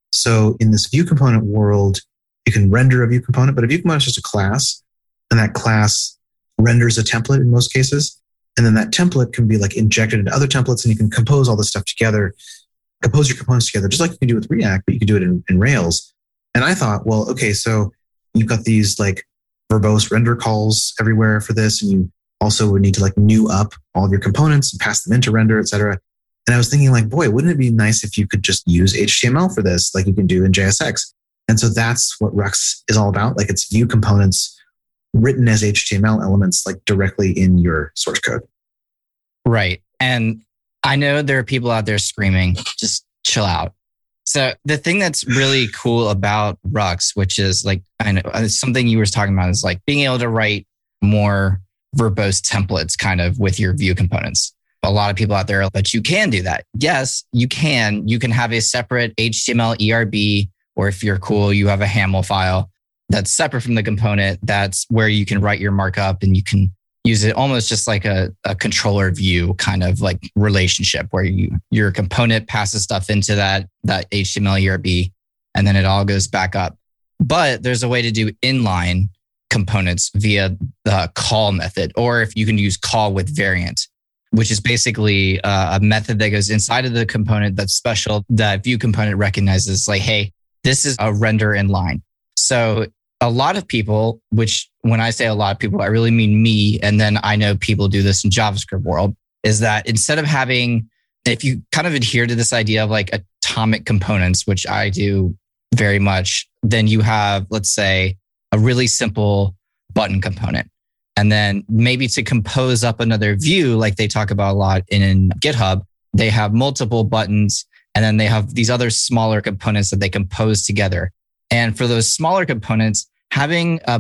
So in this Vue Component world, you can render a Vue Component, but a Vue Component is just a class, and that class renders a template in most cases. And then that template can be like injected into other templates, and you can compose all this stuff together, compose your components together, just like you can do with React, but you can do it in, in Rails. And I thought, well, okay, so you've got these like verbose render calls everywhere for this, and you also would need to like new up all of your components and pass them into render, et cetera. And I was thinking like, boy, wouldn't it be nice if you could just use H T M L for this, like you can do in J S X? And so that's what Rux is all about. Like it's Vue components written as H T M L elements, like directly in your source code. Right. And I know there are people out there screaming, just chill out. So the thing that's really cool about Rux, which is like, I know something you were talking about is like being able to write more verbose templates kind of with your Vue components. A lot of people out there, but you can do that. Yes, you can. You can have a separate H T M L E R B, or if you're cool, you have a HAML file that's separate from the component. That's where you can write your markup and you can use it almost just like a, a controller view kind of like relationship where you your component passes stuff into that, that H T M L E R B and then it all goes back up. But there's a way to do inline components via the call method, or if you can use call with variant, which is basically uh, a method that goes inside of the component that's special, that Vue component recognizes like, hey, this is a render inline. So a lot of people, which when I say a lot of people, I really mean me. And then I know people do this in JavaScript world, is that instead of having, if you kind of adhere to this idea of like atomic components, which I do very much, then you have, let's say, a really simple button component. And then maybe to compose up another view, like they talk about a lot in GitHub, they have multiple buttons and then they have these other smaller components that they compose together. And for those smaller components, having a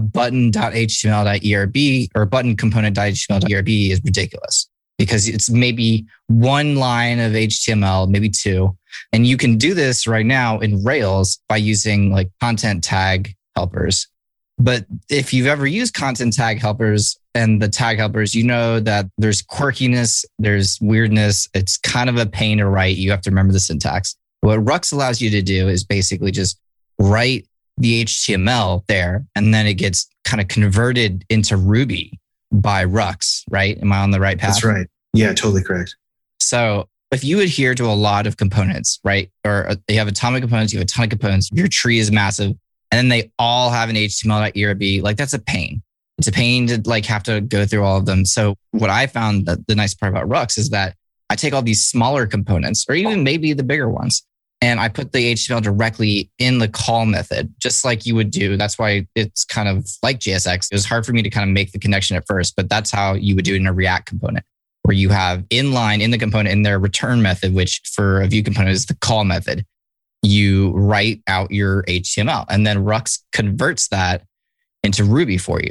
button.html.erb or button component.html.erb is ridiculous because it's maybe one line of H T M L, maybe two. And you can do this right now in Rails by using like content tag helpers. But if you've ever used content tag helpers and the tag helpers, you know that there's quirkiness, there's weirdness. It's kind of a pain to write. You have to remember the syntax. What Rux allows you to do is basically just write the H T M L there, and then it gets kind of converted into Ruby by Rux, right? Am I on the right path? That's right. Yeah, totally correct. So if you adhere to a lot of components, right? Or you have atomic components, you have a ton of components, your tree is massive, and then they all have an H T M L.erb, like that's a pain. It's a pain to like have to go through all of them. So what I found that the nice part about Rux is that I take all these smaller components, or even maybe the bigger ones, and I put the H T M L directly in the call method, just like you would do. That's why it's kind of like J S X. It was hard for me to kind of make the connection at first, but that's how you would do it in a React component, where you have inline in the component in their return method, which for a Vue component is the call method. You write out your H T M L, and then Rux converts that into Ruby for you.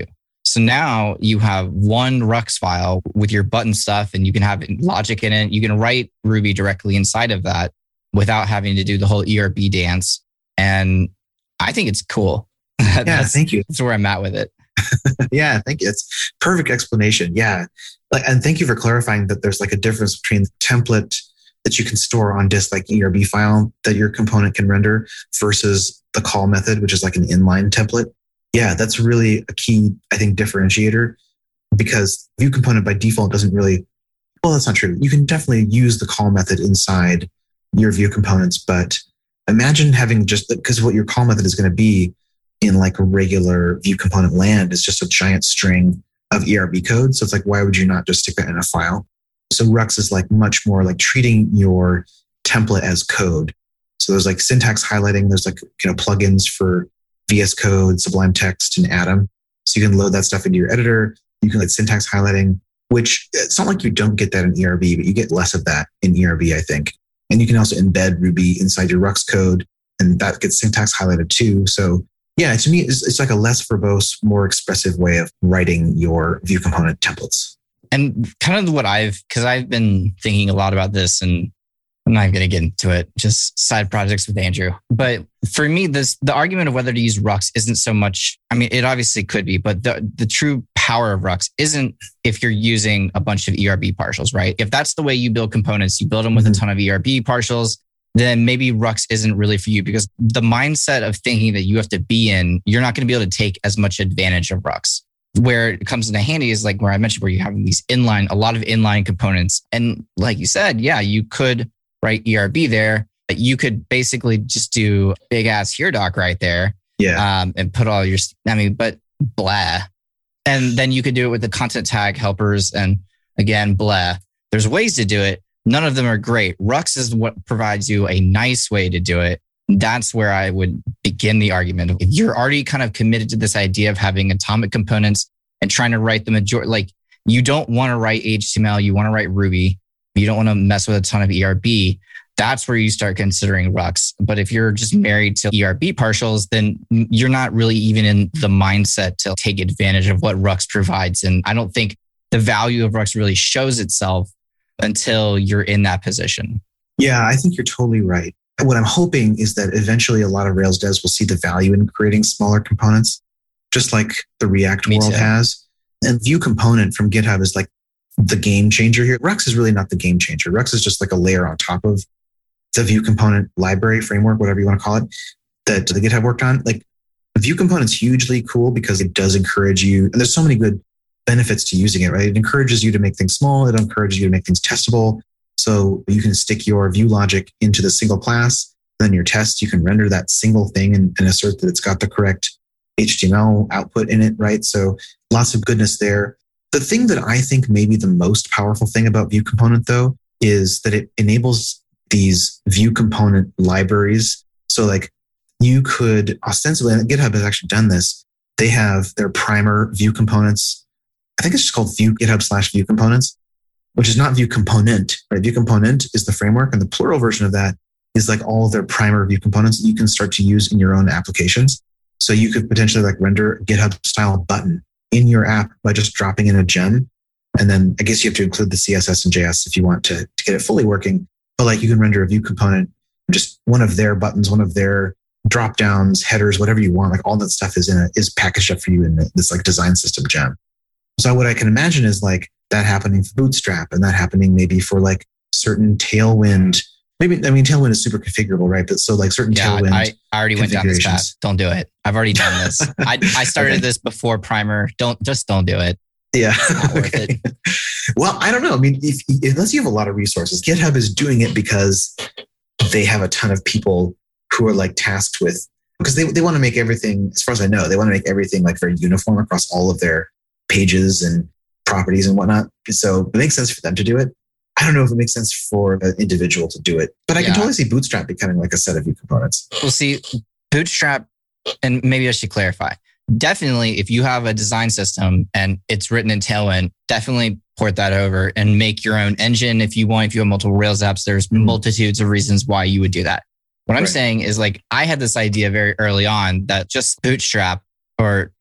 So now you have one Rux file with your button stuff, and you can have logic in it. You can write Ruby directly inside of that without having to do the whole E R B dance. And I think it's cool. Yeah, that's, thank you. That's where I'm at with it. Yeah, thank you. It's perfect explanation. Yeah. Like, and thank you for clarifying that there's like a difference between the template that you can store on disk, like E R B file that your component can render, versus the call method, which is like an inline template. Yeah, that's really a key, I think, differentiator, because Vue component by default doesn't really, well, that's not true. You can definitely use the call method inside your Vue components, but imagine having just, because what your call method is going to be in like a regular Vue component land is just a giant string of E R B code. So it's like, why would you not just stick that in a file? So Rux is like much more like treating your template as code. So there's like syntax highlighting. There's like, you know, plugins for V S Code, Sublime Text, and Atom. So you can load that stuff into your editor. You can like syntax highlighting, which it's not like you don't get that in E R B, but you get less of that in E R B, I think. And you can also embed Ruby inside your Rux code, and that gets syntax highlighted too. So yeah, to me, it's, it's like a less verbose, more expressive way of writing your Vue component templates. And kind of what I've, because I've been thinking a lot about this, and I'm not going to get into it, just side projects with Andrew. But for me, this the argument of whether to use Rux isn't so much, I mean, it obviously could be, but the, the true power of Rux isn't if you're using a bunch of E R B partials, right? If that's the way you build components, you build them with mm-hmm. a ton of E R B partials, then maybe Rux isn't really for you, because the mindset of thinking that you have to be in, you're not going to be able to take as much advantage of Rux. Where it comes into handy is like where I mentioned, where you have these inline, a lot of inline components. And like you said, yeah, you could write E R B there. But you could basically just do big ass here doc right there. Yeah. Um, and put all your, I mean, but blah. And then you could do it with the content tag helpers. And again, blah. There's ways to do it. None of them are great. Rux is what provides you a nice way to do it. That's where I would begin the argument. If you're already kind of committed to this idea of having atomic components and trying to write the majority, like you don't want to write H T M L, you want to write Ruby, you don't want to mess with a ton of E R B. That's where you start considering Rux. But if you're just married to E R B partials, then you're not really even in the mindset to take advantage of what Rux provides. And I don't think the value of Rux really shows itself until you're in that position. Yeah, I think you're totally right. What I'm hoping is that eventually a lot of Rails devs will see the value in creating smaller components, just like the React Me world too. has. And Vue component from GitHub is like the game changer here. Rux is really not the game changer. Rux is just like a layer on top of the Vue component library, framework, whatever you want to call it, that the GitHub worked on. Like the Vue component's hugely cool because it does encourage you, and there's so many good benefits to using it, right? It encourages you to make things small. It encourages you to make things testable. So you can stick your Vue logic into the single class. Then your test, you can render that single thing and, and assert that it's got the correct H T M L output in it, right? So lots of goodness there. The thing that I think may be the most powerful thing about Vue component, though, is that it enables these Vue component libraries. So like you could ostensibly, and GitHub has actually done this, they have their primer Vue components. I think it's just called Vue GitHub slash Vue components, which is not Vue component, right? Vue component is the framework, and the plural version of that is like all of their primer Vue components that you can start to use in your own applications. So you could potentially like render a GitHub style button in your app by just dropping in a gem. And then I guess you have to include the C S S and J S if you want to, to get it fully working. But like you can render a Vue component, just one of their buttons, one of their drop downs, headers, whatever you want, like all that stuff is in a, is packaged up for you in this like design system gem. So what I can imagine is like that happening for Bootstrap, and that happening maybe for like certain Tailwind. Maybe, I mean, Tailwind is super configurable, right? But so like certain yeah, Tailwind. I, I already went down this path. Don't do it. I've already done this. I, I started okay. this before Primer. Don't, just don't do it. Yeah. Not worth okay. it. Well, I don't know. I mean, if, unless you have a lot of resources, GitHub is doing it because they have a ton of people who are like tasked with, because they, they want to make everything, as far as I know, they want to make everything like very uniform across all of their pages and properties and whatnot. So it makes sense for them to do it. I don't know if it makes sense for an individual to do it, but I yeah. can totally see Bootstrap becoming like a set of Vue components. Well, see, Bootstrap, and maybe I should clarify. Definitely, if you have a design system and it's written in Tailwind, definitely port that over and make your own engine if you want. If you have multiple Rails apps, there's mm-hmm. multitudes of reasons why you would do that. What right. I'm saying is like, I had this idea very early on that just Bootstrap or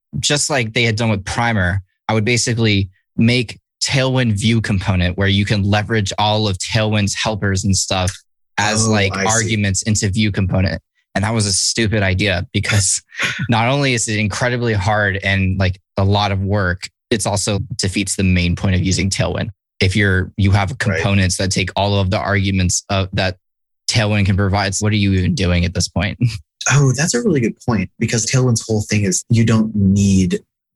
just like they had done with Primer, I would basically make Tailwind view component where you can leverage all of Tailwind's helpers and stuff as Oh, like I see. arguments into view component. And that was a stupid idea because not only is it incredibly hard and like a lot of work, it's also defeats the main point of using Tailwind. If you're, you have components that take all of the arguments of that Tailwind can provide, so what are you even doing at this point? Oh, that's a really good point, because Tailwind's whole thing is you don't need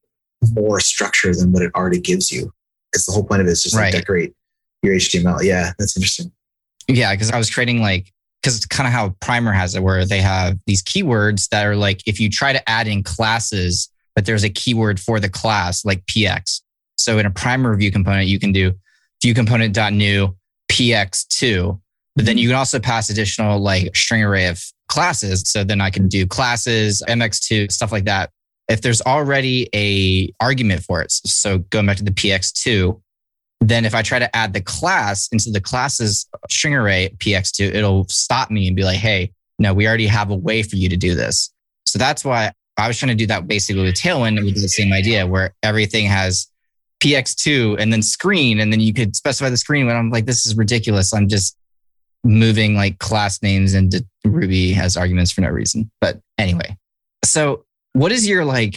more structure than what it already gives you. Because the whole point of it is just Right. like decorate your H T M L. Yeah, that's interesting. Yeah, because I was creating like, because it's kind of how Primer has it, where they have these keywords that are like, if you try to add in classes, but there's a keyword for the class, like P X. So in a Primer view component, you can do view component.new P X two, but then you can also pass additional like string array of classes. So then I can do classes, M X two, stuff like that. If there's already a argument for it, so going back to the P X two, then if I try to add the class into the classes string array P X two, it'll stop me and be like, hey, no, we already have a way for you to do this. So that's why I was trying to do that basically with Tailwind, and we did the same idea where everything has P X two and then screen, and then you could specify the screen. When I'm like, this is ridiculous. I'm just moving like class names into Ruby as arguments for no reason. But anyway, so what is your like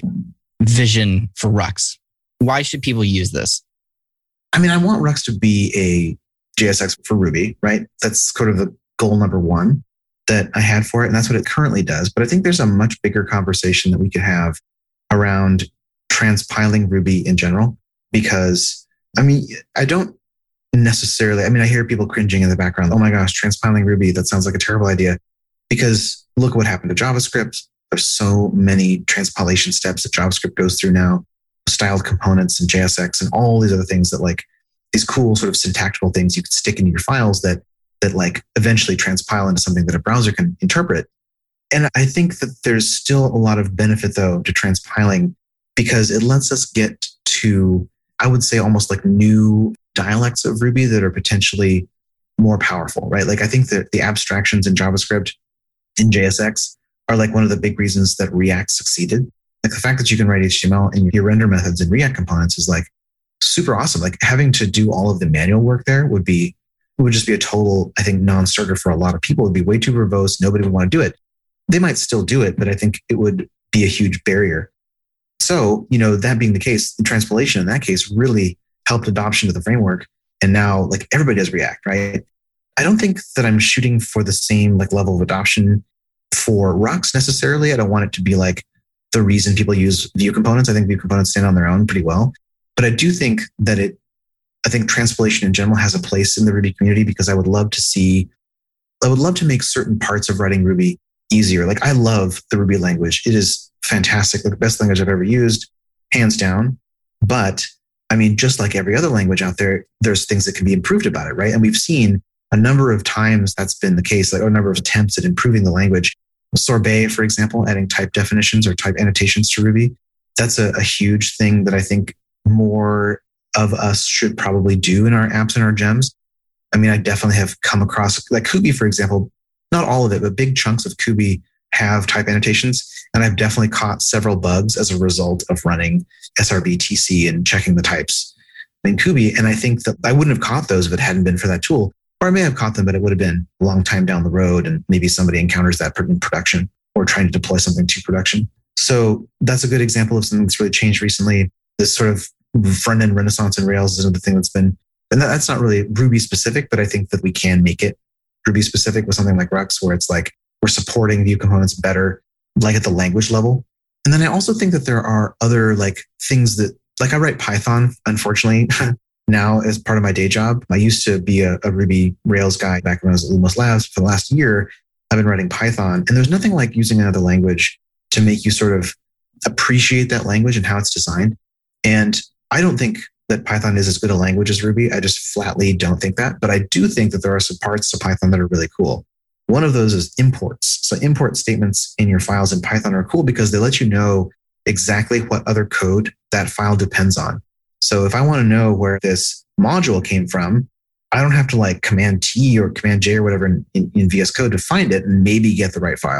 vision for Rux? Why should people use this? I mean, I want Rux to be a J S X for Ruby, right? That's sort of the goal number one that I had for it. And that's what it currently does. But I think there's a much bigger conversation that we could have around transpiling Ruby in general. Because, I mean, I don't necessarily, I mean, I hear people cringing in the background. Oh my gosh, transpiling Ruby, that sounds like a terrible idea. Because look what happened to JavaScript. There's so many transpilation steps that JavaScript goes through now. Styled components and J S X and all these other things that like these cool sort of syntactical things you can stick into your files that that like eventually transpile into something that a browser can interpret. And I think that there's still a lot of benefit though to transpiling, because it lets us get to, I would say, almost like new dialects of Ruby that are potentially more powerful, right? Like I think that the abstractions in JavaScript in J S X are like one of the big reasons that React succeeded. Like the fact that you can write H T M L and your render methods in React components is like super awesome. Like having to do all of the manual work there would be, would just be a total, I think, non-starter for a lot of people. It would be way too verbose. Nobody would want to do it. They might still do it, but I think it would be a huge barrier. So, you know, that being the case, the transpilation in that case really helped adoption of the framework. And now like everybody does React, right? I don't think that I'm shooting for the same like level of adoption for Rux necessarily. I don't want it to be like the reason people use view components. I think view components stand on their own pretty well. But I do think that it, I think transpilation in general has a place in the Ruby community, because I would love to see, I would love to make certain parts of writing Ruby easier. Like I love the Ruby language. It is fantastic. Like the best language I've ever used, hands down. But I mean, just like every other language out there, there's things that can be improved about it, right? And we've seen a number of times that's been the case, like a number of attempts at improving the language. Sorbet, for example, adding type definitions or type annotations to Ruby. That's a, a huge thing that I think more of us should probably do in our apps and our gems. I mean, I definitely have come across, like Kubi, for example, not all of it, but big chunks of Kubi have type annotations. And I've definitely caught several bugs as a result of running S R B T C and checking the types in Kubi. And I think that I wouldn't have caught those if it hadn't been for that tool. Or I may have caught them, but it would have been a long time down the road. And maybe somebody encounters that in production or trying to deploy something to production. So that's a good example of something that's really changed recently. This sort of front-end renaissance in Rails is another thing that's been, and that's not really Ruby specific, but I think that we can make it Ruby specific with something like Rux, where it's like we're supporting view components better, like at the language level. And then I also think that there are other like things that, like I write Python, unfortunately, now as part of my day job. I used to be a, a Ruby Rails guy back when I was at Lumos Labs. For the last year, I've been writing Python. And there's nothing like using another language to make you sort of appreciate that language and how it's designed. And I don't think that Python is as good a language as Ruby. I just flatly don't think that. But I do think that there are some parts to Python that are really cool. One of those is imports. So import statements in your files in Python are cool because they let you know exactly what other code that file depends on. So if I want to know where this module came from, I don't have to like Command T or Command J or whatever in, in, in V S Code to find it and maybe get the right file.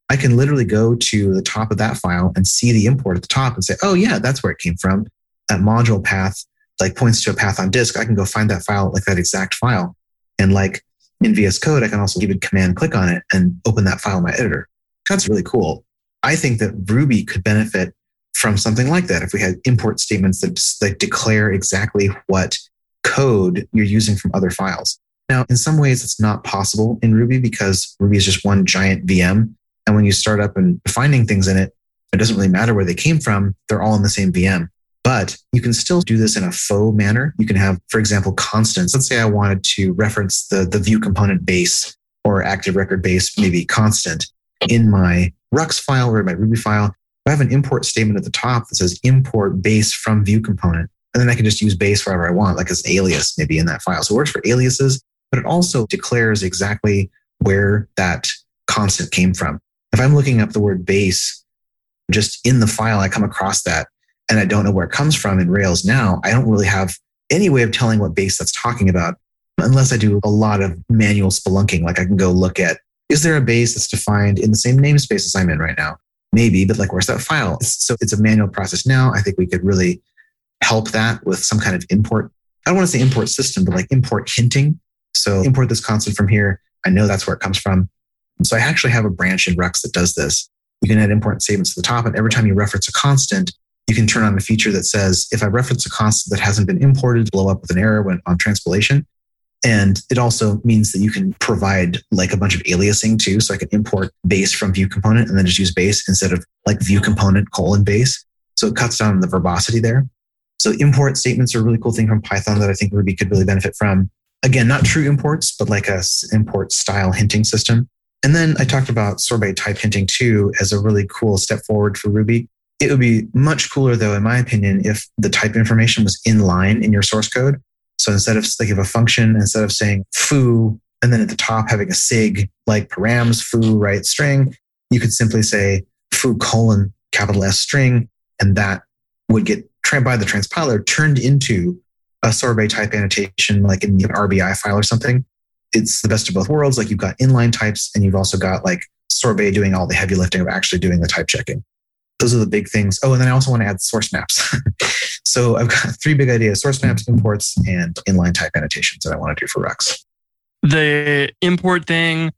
I can literally go to the top of that file and see the import at the top and say, oh yeah, that's where it came from. That module path like points to a path on disk. I can go find that file, like that exact file. And like in V S Code, I can also give it command click on it and open that file in my editor. That's really cool. I think that Ruby could benefit from something like that. If we had import statements that, that declare exactly what code you're using from other files. Now, in some ways, it's not possible in Ruby because Ruby is just one giant V M. And when you start up and finding things in it, it doesn't really matter where they came from. They're all in the same V M. But you can still do this in a faux manner. You can have, for example, constants. Let's say I wanted to reference the, the view component base or active record base, maybe constant, in my Rux file or my Ruby file. I have an import statement at the top that says import base from view component. And then I can just use base wherever I want, like as an alias maybe in that file. So it works for aliases, but it also declares exactly where that constant came from. If I'm looking up the word base just in the file, I come across that and I don't know where it comes from in Rails now, I don't really have any way of telling what base that's talking about unless I do a lot of manual spelunking. Like I can go look at, is there a base that's defined in the same namespace as I'm in right now? Maybe, but like, where's that file? So it's a manual process now. I think we could really help that with some kind of import. I don't want to say import system, but like import hinting. So import this constant from here. I know that's where it comes from. So I actually have a branch in Rux that does this. You can add import statements to the top, and every time you reference a constant, you can turn on a feature that says, if I reference a constant that hasn't been imported, blow up with an error when on transpilation. And it also means that you can provide like a bunch of aliasing too. So I can import base from view component and then just use base instead of like view component colon base. So it cuts down on the verbosity there. So import statements are a really cool thing from Python that I think Ruby could really benefit from. Again, not true imports, but like a import style hinting system. And then I talked about sorbet type hinting too as a really cool step forward for Ruby. It would be much cooler though, in my opinion, if the type information was in line in your source code. So instead of like if a function, instead of saying foo, and then at the top having a sig like params foo right string, you could simply say foo colon capital S string, and that would get by the transpiler turned into a sorbet type annotation like in the R B I file or something. It's the best of both worlds. Like you've got inline types and you've also got like sorbet doing all the heavy lifting of actually doing the type checking. Those are the big things. Oh, and then I also want to add source maps. So I've got three big ideas: source maps, imports, and inline type annotations that I want to do for Rux. The import thing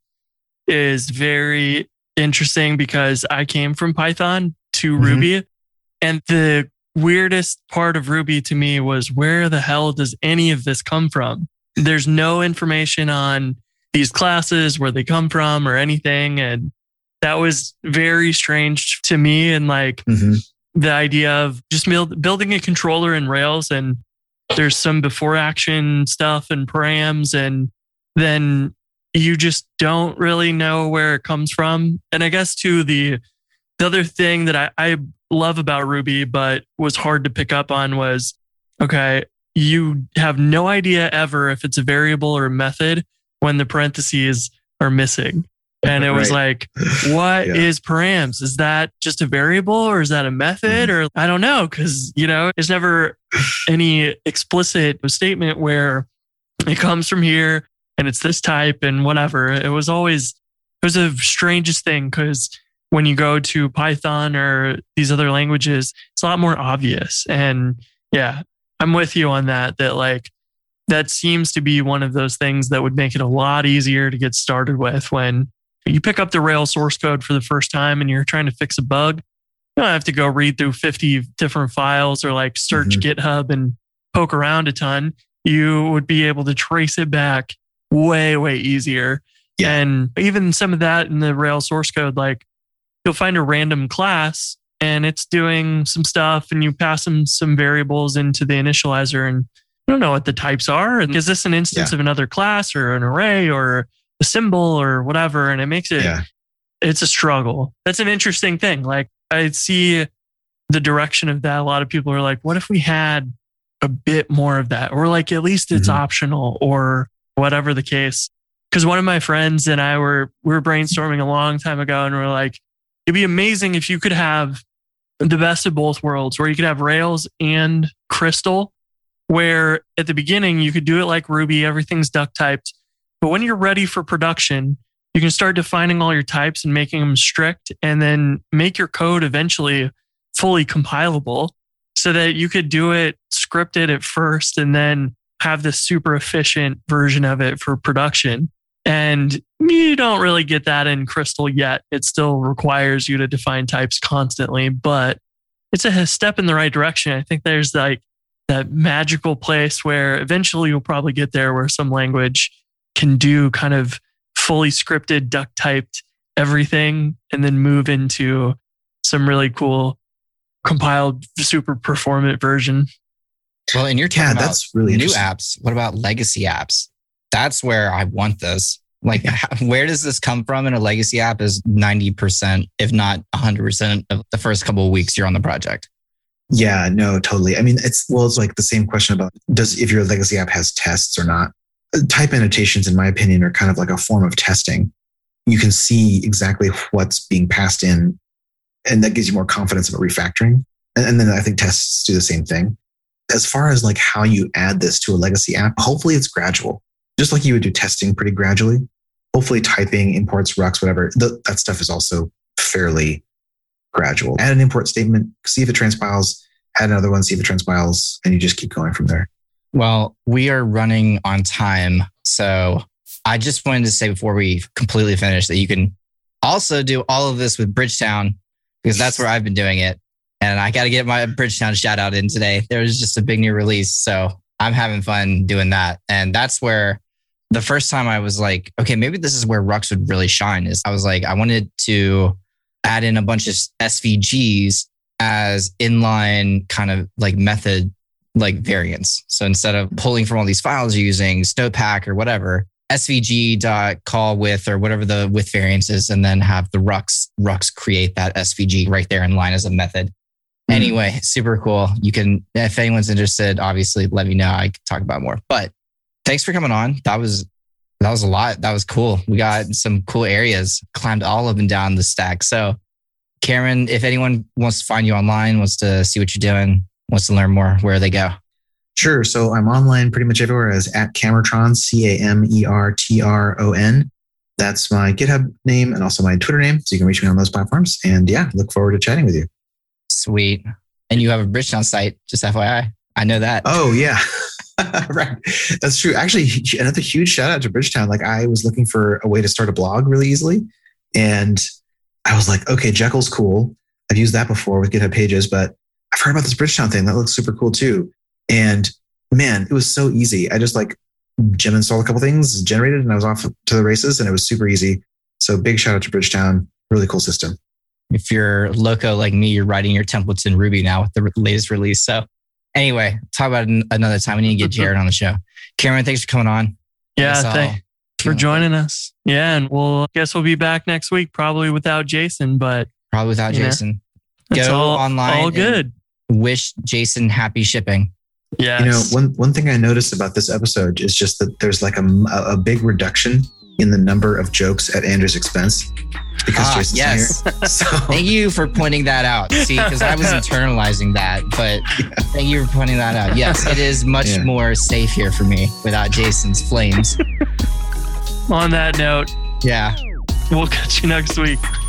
is very interesting because I came from Python to mm-hmm. Ruby. And the weirdest part of Ruby to me was, where the hell does any of this come from? There's no information on these classes, where they come from or anything. And that was very strange to me. And like mm-hmm. the idea of just build, building a controller in Rails, and there's some before action stuff and params, and then you just don't really know where it comes from. And I guess too, the, the other thing that I, I love about Ruby, but was hard to pick up on was, okay, you have no idea ever if it's a variable or a method when the parentheses are missing. And it was right. like, what yeah. is params? Is that just a variable or is that a method? Mm-hmm. Or I don't know, because, you know, there's never any explicit statement where it comes from here and it's this type and whatever. It was always, it was the strangest thing, because when you go to Python or these other languages, it's a lot more obvious. And yeah, I'm with you on that, that like, that seems to be one of those things that would make it a lot easier to get started with. When you pick up the Rails source code for the first time and you're trying to fix a bug, you don't have to go read through fifty different files or like search mm-hmm. GitHub and poke around a ton. You would be able to trace it back way, way easier. Yeah. And even some of that in the Rails source code, like you'll find a random class and it's doing some stuff, and you pass them some variables into the initializer, and you don't know what the types are. And is this an instance yeah. of another class or an array or a symbol or whatever? And it makes it, yeah. it's a struggle. That's an interesting thing. Like I see the direction of that. A lot of people are like, what if we had a bit more of that? Or like, at least it's mm-hmm. optional or whatever the case. Because one of my friends and I were, we were brainstorming a long time ago, and we're like, it'd be amazing if you could have the best of both worlds, where you could have Rails and Crystal, where at the beginning you could do it like Ruby, everything's duck typed. But when you're ready for production, you can start defining all your types and making them strict, and then make your code eventually fully compilable so that you could do it scripted at first and then have this super efficient version of it for production. And you don't really get that in Crystal yet. It still requires you to define types constantly, but it's a step in the right direction. I think there's like that magical place where eventually you'll probably get there where some language can do kind of fully scripted, duck typed everything and then move into some really cool compiled, super performant version. Well, and you're talking Yeah, about that's really new interesting. apps. What about legacy apps? That's where I want this. Like, Yeah. how- where does this come from in a legacy app is ninety percent, if not one hundred percent of the first couple of weeks you're on the project. Yeah, no, totally. I mean, it's, well, it's like the same question about does, if your legacy app has tests or not. Type annotations, in my opinion, are kind of like a form of testing. You can see exactly what's being passed in, and that gives you more confidence about refactoring. And, and then I think tests do the same thing. As far as like how you add this to a legacy app, hopefully it's gradual. Just like you would do testing pretty gradually. Hopefully typing, imports, rucks, whatever, th- that stuff is also fairly gradual. Add an import statement, see if it transpiles, add another one, see if it transpiles, and you just keep going from there. Well, we are running on time. So I just wanted to say before we completely finish that you can also do all of this with Bridgetown, because that's where I've been doing it. And I got to get my Bridgetown shout out in today. There was just a big new release. So I'm having fun doing that. And that's where the first time I was like, okay, maybe this is where Rux would really shine is I was like, I wanted to add in a bunch of S V Gs as inline kind of like method like variants. So instead of pulling from all these files using Snowpack or whatever, S V G dot call with or whatever the with variance is, and then have the Rux Rux create that S V G right there in line as a method. Mm-hmm. Anyway, super cool. You can, if anyone's interested, obviously let me know. I can talk about more. But thanks for coming on. That was that was a lot. That was cool. We got some cool areas, climbed all up and down the stack. So Cameron, if anyone wants to find you online, wants to see what you're doing, wants to learn more, where they go? Sure. So I'm online pretty much everywhere as at Camertron, C A M E R T R O N. That's my GitHub name and also my Twitter name. So you can reach me on those platforms. And yeah, look forward to chatting with you. Sweet. And you have a Bridgetown site, just F Y I. I know that. Oh, yeah. Right. That's true. Actually, another huge shout out to Bridgetown. Like I was looking for a way to start a blog really easily. And I was like, okay, Jekyll's cool. I've used that before with GitHub Pages, but I've heard about this Bridgetown thing. That looks super cool too. And man, it was so easy. I just like gem installed a couple things, generated, and I was off to the races, and it was super easy. So big shout out to Bridgetown. Really cool system. If you're loco like me, you're writing your templates in Ruby now with the latest release. So anyway, talk about it another time. We need to get Jared on the show. Cameron, thanks for coming on. Yeah, thanks for joining us. Yeah, and we'll guess we'll be back next week, probably without Jason, but probably without yeah, Jason. It's Go all, online. all good. Wish Jason happy shipping. Yeah. You know, one one thing I noticed about this episode is just that there's like a, a big reduction in the number of jokes at Andrew's expense because ah, Jason's yes. here. So thank you for pointing that out. See, because I was internalizing that, but yeah. Thank you for pointing that out. Yes, it is much yeah. more safe here for me without Jason's flames. On that note, yeah, we'll catch you next week.